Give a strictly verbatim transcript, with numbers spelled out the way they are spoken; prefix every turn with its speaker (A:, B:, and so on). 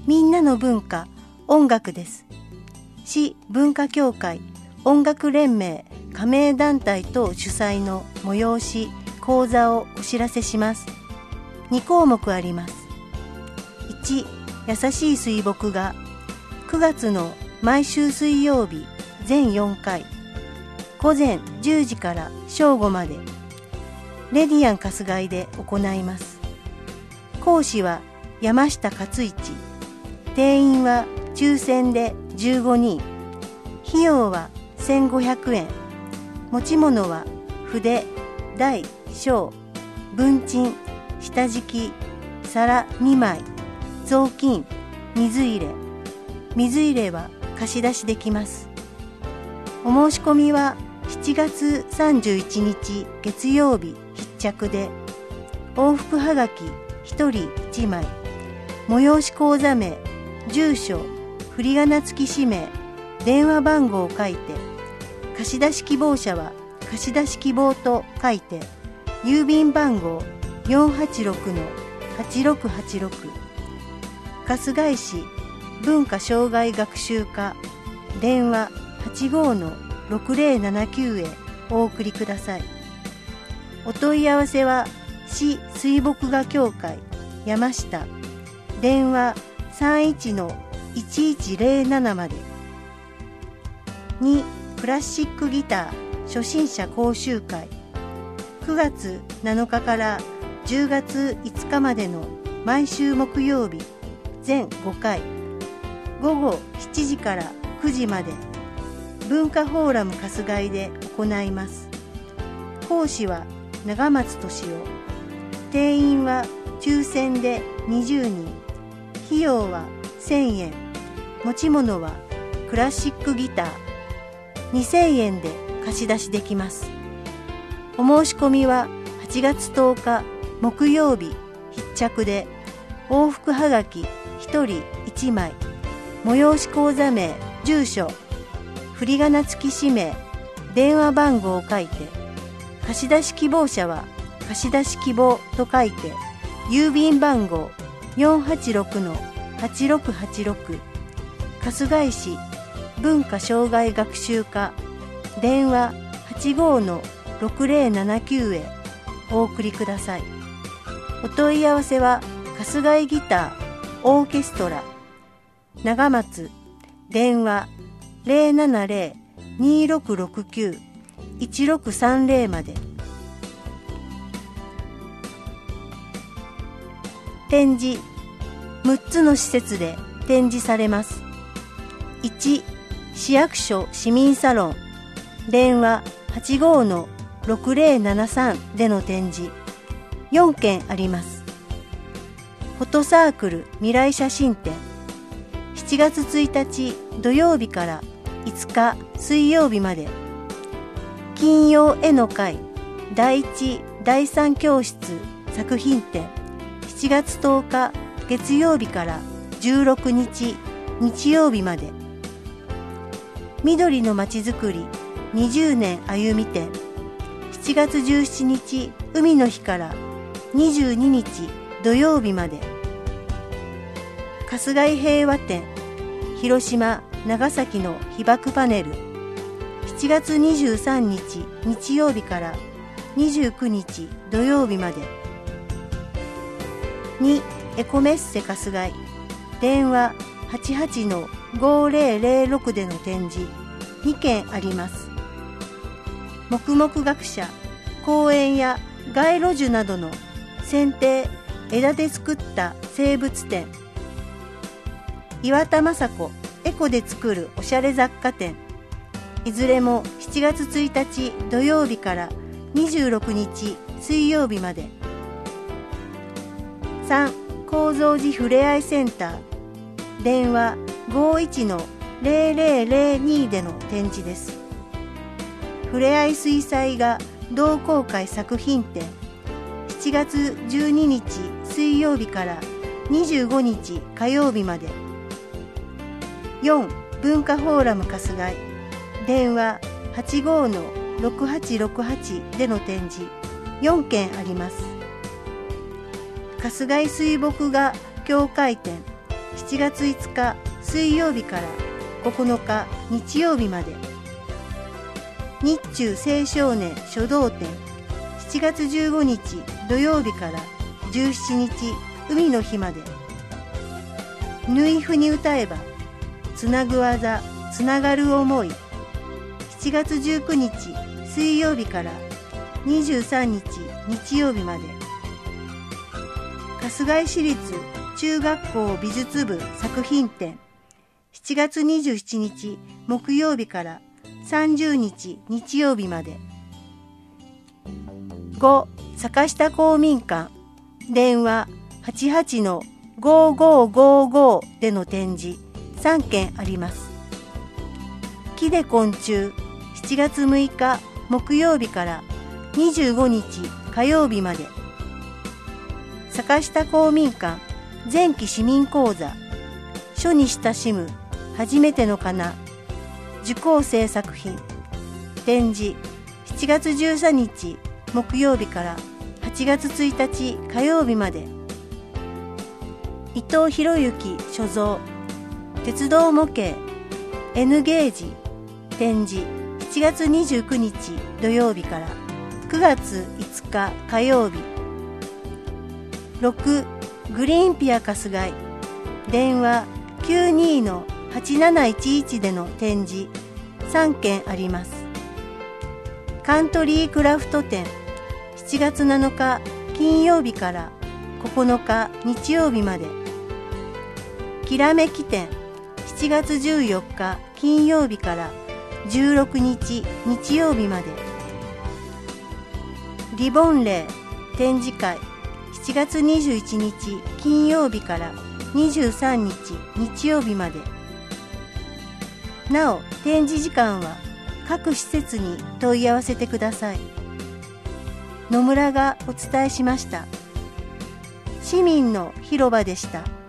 A: みんなの文化、音楽です。市文化協会音楽連盟加盟団体等主催の催し講座をお知らせします。に項目あります。いち、優しい水墨画、くがつの毎週水曜日全よんかい、午前じゅうじから正午までレディアン春日井で行います。講師は山下勝一、定員は抽選でじゅうごにん、費用はせんごひゃくえん、持ち物は筆、大小、文鎮、下敷き、皿にまい、雑巾、水入れ。水入れは貸し出しできます。お申し込みはしちがつさんじゅういちにち月曜日必着で、往復はがきひとりいちまい、催し講座名、住所、振り仮名付き氏名、電話番号を書いて、貸し出し希望者は貸し出し希望と書いて、郵便番号 よんはちろくのはちろくはちろく、春日井市文化障害学習課、電話 はちごのろくぜろななきゅう へお送りください。お問い合わせは市水墨画協会山下、電話 さんいちのいちいちぜろなな まで。に、クラシックギター初心者講習会、くがつなのかからじゅうがついつかまでの毎週木曜日全ごかい、ごごしちじからくじまで文化フォーラム春日井で行います。講師は長松俊夫、定員は抽選でにじゅうにん、費用はせんえん、持ち物はクラシックギターにせんえんで貸し出しできます。お申し込みははちがつとおか木曜日必着で、往復はがきひとりいちまい、催し講座名、住所、振り仮名付き氏名、電話番号を書いて、貸し出し希望者は貸し出し希望と書いて、郵便番号 よんはちろくのはちろくはちろく、春日井市文化障害学習課、電話 はちごのろくぜろななきゅう へお送りください。お問い合わせは春日井ギターオーケストラ長松、電話 ぜろななぜろ にろくろくきゅう いちろくさんぜろ まで。展示、むっつの施設で展示されます。いち、市役所市民サロン、電話 はちごのろくぜろななさん での展示よんけんあります。フォトサークル未来写真展、しちがつついたち土曜日からいつか水曜日まで。金曜絵の会だいいちだいさん教室作品展、しちがつとおか月曜日からじゅうろくにち日曜日まで。緑のまちづくりにじゅうねん歩み展、しちがつじゅうしちにち海の日からにじゅうににち土曜日まで。春日井平和展、広島長崎の被爆パネル、しちがつにじゅうさんにち日曜日からにじゅうくにち土曜日まで。に、エコメッセ春日井、電話 はちはちのごぜろぜろろく での展示にけんあります。黙々学者、公園や街路樹などの剪定、枝で作った生物展、岩田雅子エコで作るおしゃれ雑貨店、いずれもしちがつついたち土曜日からにじゅうろくにち水曜日まで。さん、高蔵寺ふれあいセンター、電話 ごいちのぜろぜろぜろに での展示です。ふれあい水彩画同好会作品展、しちがつじゅうににち水曜日からにじゅうごにち火曜日まで。よん、文化フォーラム春日井、電話 はちごのろくはちろくはち での展示よんけんあります。春日井水墨画協会展、 しちがついつか水曜日からここのか日曜日まで。日中青少年書道展しちがつじゅうごにち土曜日からじゅうしちにち海の日まで。縫い符に歌えばつなぐ技つながる思いしちがつじゅうくにち水曜日からにじゅうさんにち日曜日まで。春日井市立中学校美術部作品展しちがつにじゅうしちにち木曜日からさんじゅうにち日曜日まで。ご坂下公民館電話 はちはちのごーごーごーごー での展示さんけんあります。木で昆虫しちがつむいか木曜日からにじゅうごにち火曜日まで。坂下公民館前期市民講座書に親しむ初めてのかな受講生作品展示しちがつじゅうさんにち木曜日からはちがつついたち火曜日まで。伊藤博之所蔵鉄道模型 N ゲージ展示しちがつにじゅうくにち土曜日からくがついつか火曜日。ろくグリーンピア春日井電話 きゅうにのはちなないちいち での展示さんけんあります。カントリークラフト展しちがつなのか金曜日からここのか日曜日まで。きらめき展しちがつじゅうよっか金曜日からじゅうろくにち日曜日まで。リボンレイ展示会しちがつにじゅういちにち金曜日からにじゅうさんにち日曜日まで。なお展示時間は各施設に問い合わせてください。野村がお伝えしました。市民の広場でした。